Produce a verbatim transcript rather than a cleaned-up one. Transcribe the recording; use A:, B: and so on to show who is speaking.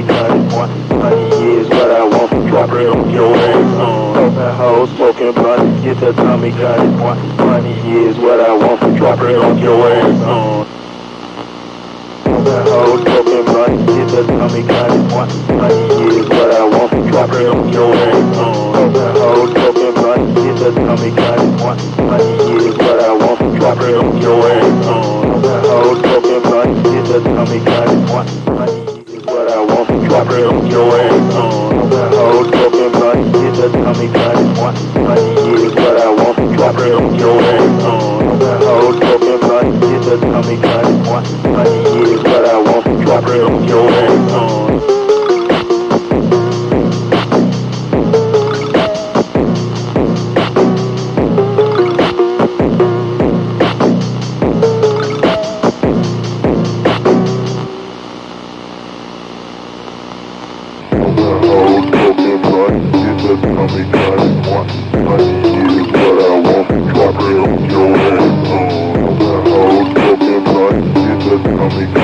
A: got it. Money is what I want, drop it on your ass. Open hoes, smoking blunt, get the Tommy got it. Money is what I want, drop it on your ass. Open hoes, smoking blunt, get the Tommy got it. Money is what I want, drop it on your ass. Open hoes, smoking blunt, get the Tommy got it. Money is what I want, drop it on your ass. Open hoes, smoking blunt, get the Tommy got it. Money is what I want, drop it on your ass. Open hoes, smoking blunt, get the Tommy got it. Money is what I want, drop it on your ass. Open hoes, smoking blunt, get the Tommy got it. Money is what I want, drop it on your ass. Tommy got it, money is what I want, drop it on your ass. The whole smoking blunt, get the Tommy got it.